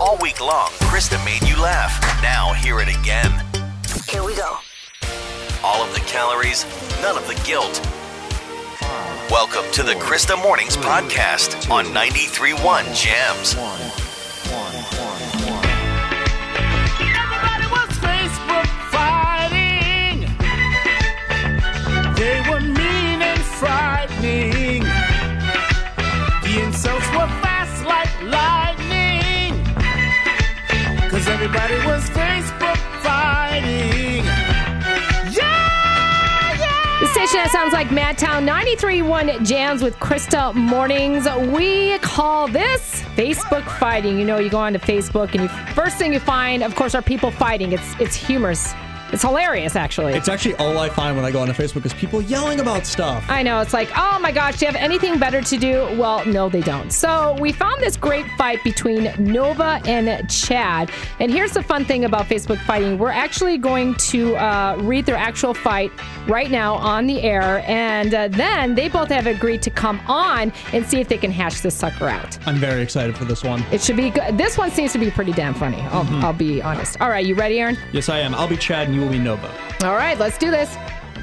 All week long, Krista made you laugh. Now hear it again. Here we go. All of the calories, none of the guilt. Welcome to the Krista Mornings podcast on 93.1 Jams. Everybody was Facebook fighting. They were mean and frightening. The insults were fast like lightning. 'Cause everybody was Facebook fighting. The station that sounds like Madtown, 93.1 Jams with Krista Mornings. We call this Facebook fighting. You know, you go onto Facebook and first thing you find, of course, are people fighting. It's humorous. It's hilarious, actually. It's actually all I find when I go onto Facebook is people yelling about stuff. I know. It's like, oh my gosh, do you have anything better to do? Well, no, they don't. So we found this great fight between Nova and Chad. And here's the fun thing about Facebook fighting. We're actually going to read their actual fight right now on the air. And then they both have agreed to come on and see if they can hash this sucker out. I'm very excited for this one. It should be good. This one seems to be pretty damn funny. I'll be honest. All right, you ready, Aaron? Yes, I am. I'll be Chad and you will be Nova. All right, let's do this.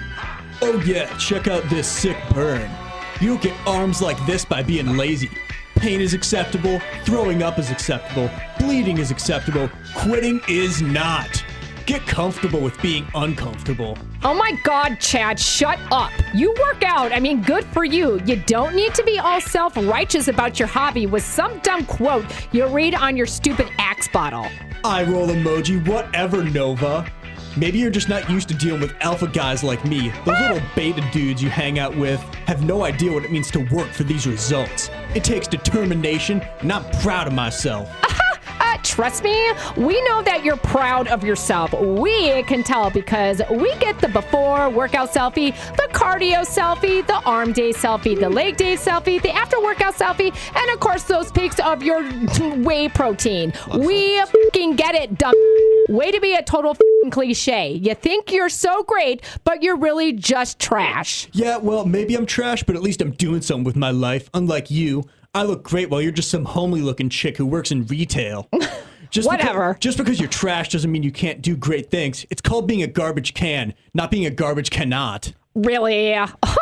Oh yeah, check out this sick burn. You don't get arms like this by being lazy. Pain is acceptable, throwing up is acceptable, bleeding is acceptable, quitting is not. Get comfortable with being uncomfortable. Oh my God, Chad, shut up. You work out. I mean, good for you. You don't need to be all self-righteous about your hobby with some dumb quote you read on your stupid Axe bottle. Eye roll emoji, whatever, Nova. Maybe you're just not used to dealing with alpha guys like me. Those little beta dudes you hang out with have no idea what it means to work for these results. It takes determination, and I'm proud of myself. Trust me, we know that you're proud of yourself. We can tell because we get the before workout selfie, the cardio selfie, the arm day selfie, the leg day selfie, the after workout selfie, and of course those pics of your whey protein. We fucking get it, dumb. Way to be a total fucking cliche. You think you're so great, but you're really just trash. Yeah, well, maybe I'm trash, but at least I'm doing something with my life, unlike you. I look great while you're just some homely-looking chick who works in retail. Whatever. Just because you're trash doesn't mean you can't do great things. It's called being a garbage can, not being a garbage cannot. Really?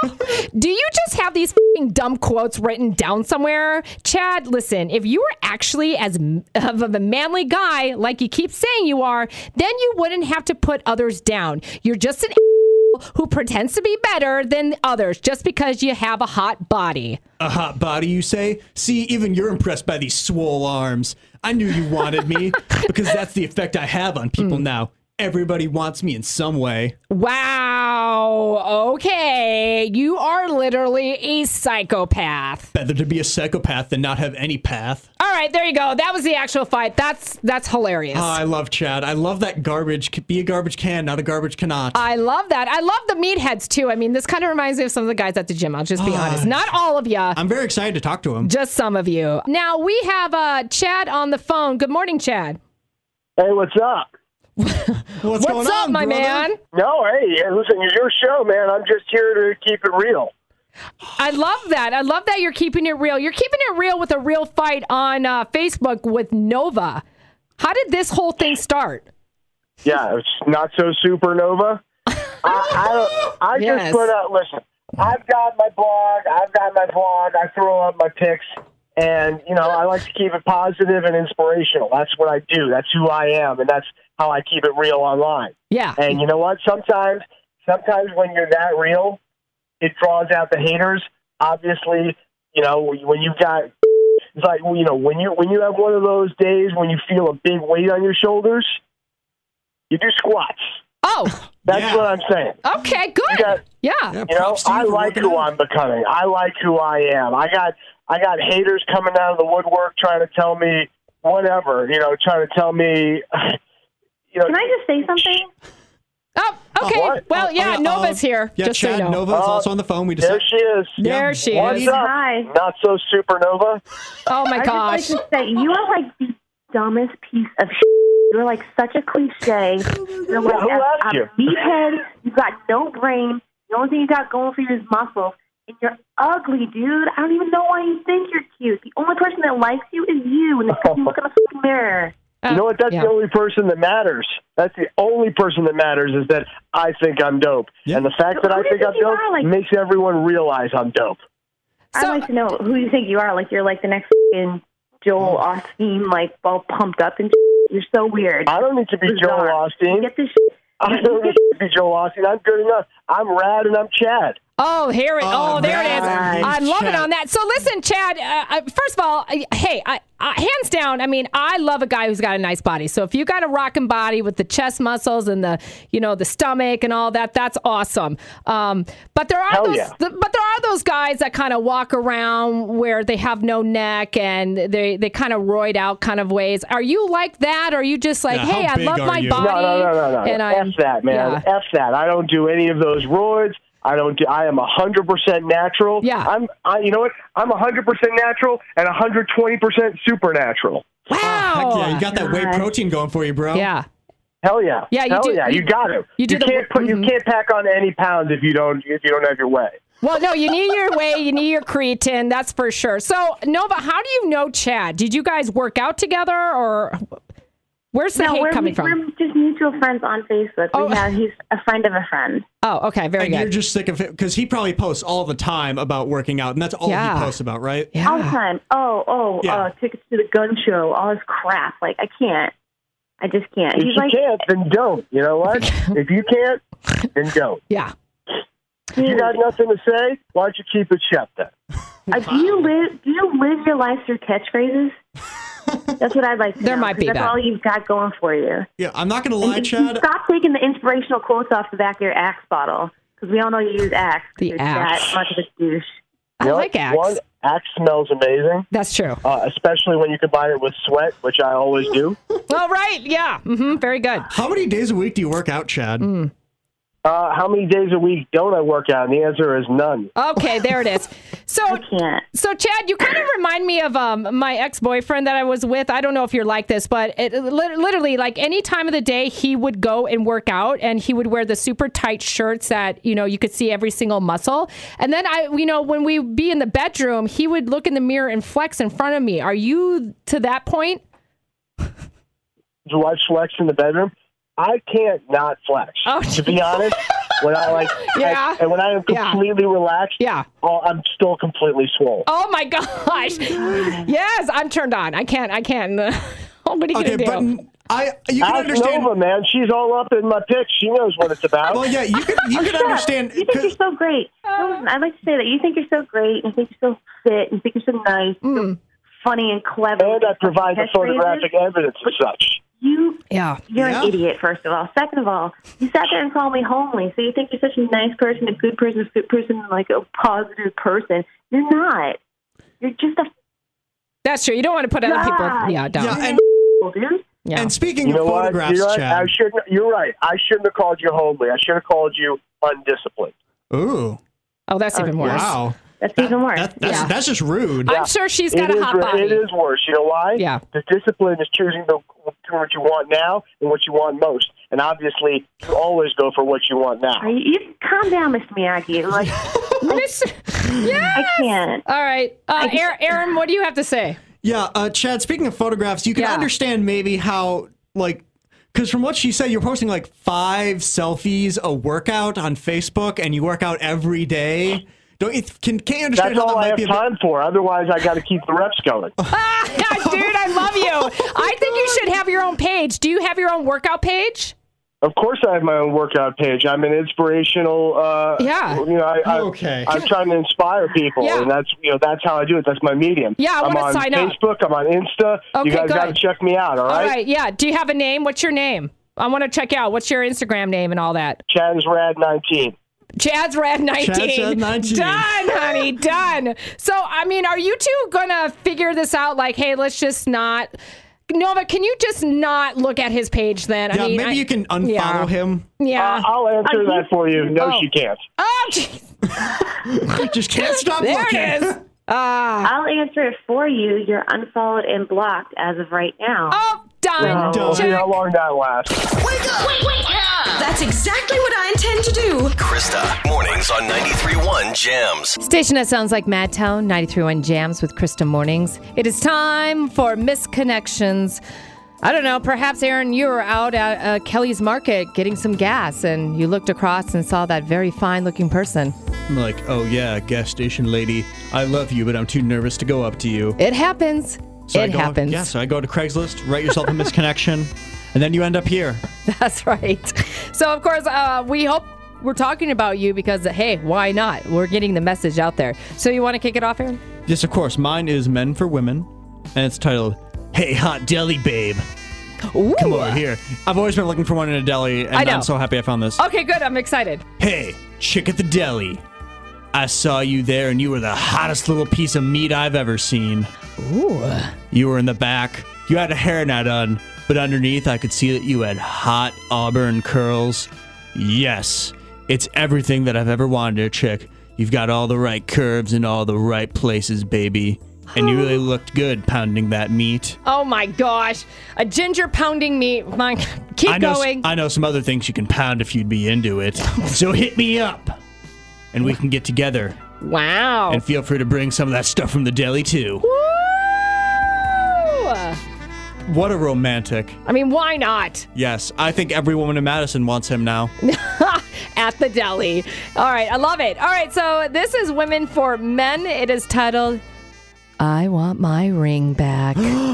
Do you just have these f***ing dumb quotes written down somewhere? Chad, listen, if you were actually as of a manly guy like you keep saying you are, then you wouldn't have to put others down. You're just an who pretends to be better than others just because you have a hot body. A hot body, you say? See, even you're impressed by these swole arms. I knew you wanted me because that's the effect I have on people now. Everybody wants me in some way. Wow. Okay. You are literally a psychopath. Better to be a psychopath than not have any path. All right, there you go. That was the actual fight. That's hilarious. Oh, I love Chad. I love that garbage. Be a garbage can, not a garbage cannot. I love that. I love the meatheads, too. I mean, this kind of reminds me of some of the guys at the gym. I'll just be honest. Not all of you. I'm very excited to talk to him. Just some of you. Now, we have Chad on the phone. Good morning, Chad. Hey, what's up? What's going up, on, my brother? man? No, hey, listen, it's your show, man. I'm just here to keep it real. I love that. I love that you're keeping it real. You're keeping it real with a real fight on Facebook with Nova. How did this whole thing start? Yeah, it's not so supernova. I Yes. just put out, listen, I've got my blog, I throw up my pics, and, you know, I like to keep it positive and inspirational. That's what I do. That's who I am, and that's how I keep it real online. Yeah. And you know what? Sometimes when you're that real, it draws out the haters. Obviously, you know, when you've got, it's like, you know, when you have one of those days when you feel a big weight on your shoulders, you do squats. Oh. That's what I'm saying. Okay, good. Yeah. You know, I like who I'm becoming. I like who I am. I got haters coming out of the woodwork trying to tell me whatever, you know, trying to tell me, you know. Can I just say something? Oh, okay. What? Well, yeah, Nova's here. Yeah, just Chad so you know. Nova is also on the phone. We just There she is. There she What's is. up? Hi. Not so supernova. Oh, my gosh. I just like to say, you are like the dumbest piece of shit. You're like such a cliche. You're like Who asked a you? meathead. You got no brain. The only thing you got going for you is muscles. and you're ugly, dude. I don't even know why you think you're cute. The only person that likes you is you, and you look in the fucking mirror. You know what? That's the only person that matters. That's the only person that matters is that I think I'm dope. Yeah. And the fact that I think I'm dope makes everyone realize I'm dope. I'd like to know who you think you are. Like, you're like the next fucking Joel Osteen, like, all pumped up and shit. You're so weird. I don't need to be Joel Osteen. Get this shit. I don't need to be Joel Osteen. I'm good enough. I'm Rad and I'm Chad. Oh, there it is. Rad. I'm loving Chad. on that. So listen, Chad, first of all, hey, hands down, I mean, I love a guy who's got a nice body. So if you got a rocking body with the chest muscles and the, the stomach and all that, that's awesome. But there are those guys that kind of walk around where they have no neck and they kind of roid out kind of ways. Are you like that? Or are you just like, hey, I love my body? No. And F that, man. Yeah. F that. I don't do any of those roids. I am 100% natural. Yeah. You know what? I'm 100% natural and 120% supernatural. Wow. Heck yeah, you got that whey protein going for you, bro. Yeah. Hell yeah. Yeah, You got to. You can't pack on any pounds if you don't have your whey. Well, no, you need your whey, you need your creatine, that's for sure. So, Nova, how do you know Chad? Did you guys work out together, or where's the hate coming from? We're just mutual friends on Facebook. He's a friend of a friend. Oh, okay, very good. You're just sick of it because he probably posts all the time about working out, and that's all he posts about, right? Yeah. All the time. Tickets to the gun show, all this crap. Like, I can't. I just can't. If you can't, then don't. You know what? If you can't, then don't. Yeah. If you got nothing to say, why don't you keep it shut then? Do you live your life through catchphrases? That's what I'd like to know. There might be that's that. all you've got going for you. Yeah, I'm not going to lie, Chad. Stop taking the inspirational quotes off the back of your Axe bottle, because we all know you use Axe. The You're Axe. that much of a douche. I like Axe. One, Axe smells amazing. That's true. Especially when you combine it with sweat, which I always do. All right, yeah. Mm-hmm, very good. How many days a week do you work out, Chad? How many days a week don't I work out? And the answer is none. Okay, there it is. So, Chad, you kind of remind me of my ex-boyfriend that I was with. I don't know if you're like this, but literally, like any time of the day, he would go and work out, and he would wear the super tight shirts that, you could see every single muscle. And then when we be in the bedroom, he would look in the mirror and flex in front of me. Are you to that point? Do I flex in the bedroom? I can't not flex. Oh, to be honest, when I and when I am completely relaxed, I'm still completely swole. Oh my gosh! Yes, I'm turned on. I can't. What are you gonna do? But you can understand. Nova, man, she's all up in my pics. She knows what it's about. Well, yeah, you can understand. You think you're so great. I'd like to say that you think you're so great. You think you're so fit. You think you're so nice, so funny and clever. And I provide the photographic evidence of such. You're an idiot, first of all. Second of all, you sat there and called me homely. So you think you're such a nice person, a good person, a fit person, like a positive person. You're not. You're just a... That's true. You don't want to put other people down. Yeah, and speaking of photographs, Chad. You're right. I shouldn't have called you homely. I should have called you undisciplined. Ooh. Oh, that's even worse. Wow. That's even worse. That's just rude. I'm sure she's got a hot body. It is worse. You know why? Yeah. The discipline is choosing what you want now and what you want most. And obviously, you always go for what you want now. You calm down, Mr. Miyagi. Like, yes. I can't. All right. Aaron, what do you have to say? Yeah, Chad, speaking of photographs, you can understand maybe how, because from what she said, you're posting 5 selfies a workout on Facebook, and you work out every day. Can't you understand That's how all that might I have be time for. Otherwise, I got to keep the reps going. Dude, I love you. I think you should have your own page. Do you have your own workout page? Of course, I have my own workout page. I'm an inspirational. I'm trying to inspire people, and that's how I do it. That's my medium. Yeah, I want to sign up. I'm on Facebook. I'm on Insta. Okay, you guys got to check me out. All right. All right. Yeah. Do you have a name? What's your name? I want to check out. What's your Instagram name and all that? ChazRad19. ChazRad19. ChazRad19. Done, honey, done. So, are you two going to figure this out? Hey, let's just not... Nova, can you just not look at his page then? Yeah, maybe you can unfollow him. Yeah. I'll answer that for you. No, she can't. Oh, jeez. Just can't stop there looking. It is. I'll answer it for you. You're unfollowed and blocked as of right now. Oh, done. We'll see how long that lasts. Wake up! Wake up! That's exactly what I intend to do. Krista, mornings on 93.1 Jams. Station that sounds like Madtown, 93.1 Jams with Krista Mornings. It is time for Misconnections. I don't know, perhaps, Aaron, you were out at Kelly's Market getting some gas, and you looked across and saw that very fine-looking person. I'm like, oh yeah, gas station lady, I love you, but I'm too nervous to go up to you. It happens. So it happens. Yeah, so I go to Craigslist, write yourself a misconnection, and then you end up here. That's right. So, of course, we hope we're talking about you because, hey, why not? We're getting the message out there. So you want to kick it off, Aaron? Yes, of course. Mine is Men for Women, and it's titled, Hey, Hot Deli Babe. Ooh. Come over here. I've always been looking for one in a deli, and I'm so happy I found this. Okay, good. I'm excited. Hey, chick at the deli. I saw you there, and you were the hottest little piece of meat I've ever seen. Ooh. You were in the back. You had a hairnet on, but underneath I could see that you had hot auburn curls. Yes, it's everything that I've ever wanted in a chick. You've got all the right curves in all the right places, baby. And you really looked good pounding that meat. Oh my gosh. A ginger pounding meat. Keep going. I know some other things you can pound if you'd be into it. So hit me up, and we can get together. Wow. And feel free to bring some of that stuff from the deli, too. Woo! What a romantic. I mean, why not? Yes, I think every woman in Madison wants him now. At the deli. All right, I love it. All right, so this is Women for Men. It is titled, I Want My Ring Back.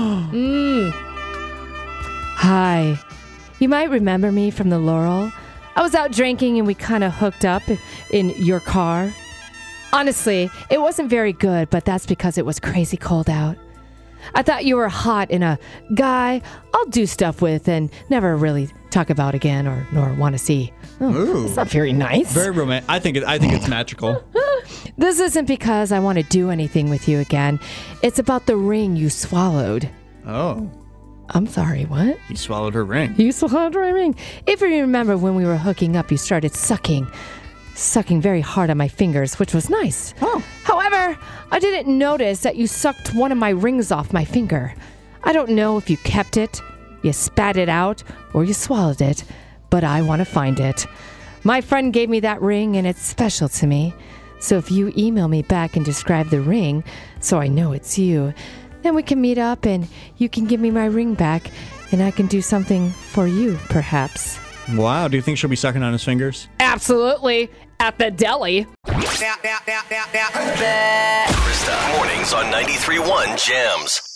Hi. You might remember me from the Laurel. I was out drinking and we kind of hooked up in your car. Honestly, it wasn't very good, but that's because it was crazy cold out. I thought you were hot and a guy I'll do stuff with and never really talk about again or nor want to see. Oh, it's not very nice. Very romantic. I think it's magical. This isn't because I want to do anything with you again. It's about the ring you swallowed. Oh. I'm sorry, what? He swallowed her ring. You swallowed my ring. If you remember when we were hooking up, you started sucking very hard on my fingers, which was nice. Oh. However, I didn't notice that you sucked one of my rings off my finger. I don't know if you kept it, you spat it out, or you swallowed it, but I want to find it. My friend gave me that ring, and it's special to me. So if you email me back and describe the ring, so I know it's you, then we can meet up and you can give me my ring back, and I can do something for you, perhaps. Wow, do you think she'll be sucking on his fingers? Absolutely. At the deli. Krista, mornings on 93.1 Jams.